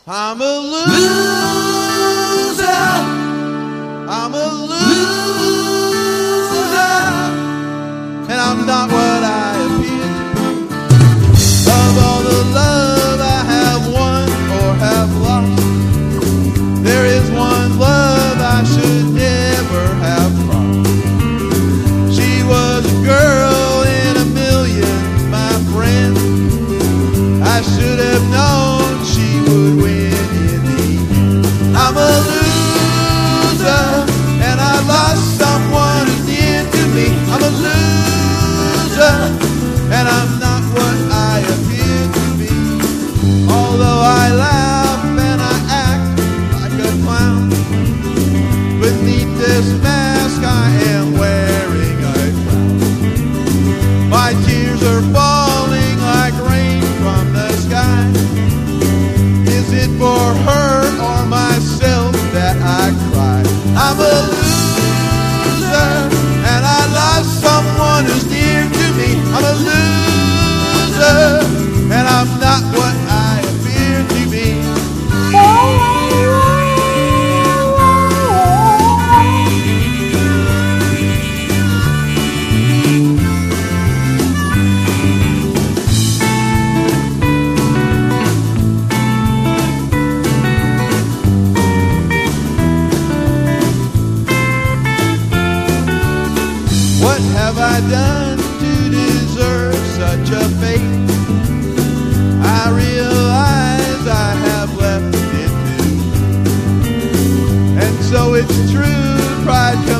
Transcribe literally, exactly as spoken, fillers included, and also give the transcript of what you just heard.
I'm a loser. I'm a loser. And I'm not what I appear to be. Of all the love I have won or have lost, there is one love I should never have crossed. She was a girl in a million, my friend. I should have known she would win in the end. I'm a loser, and I lost someone who's near to me. I'm a loser, and I'm not what I appear to be. Although I laugh and I act like a clown, beneath this mask I am wearing a crown. My tears are falling like rain from the sky. Is it for her or myself that I cry? I'm a loser, and I lost someone who's dear to me. I'm a loser, and I'm not what I appear to be. What have I done to deserve such a fate? I realize I have left it too. And so it's true, pride comes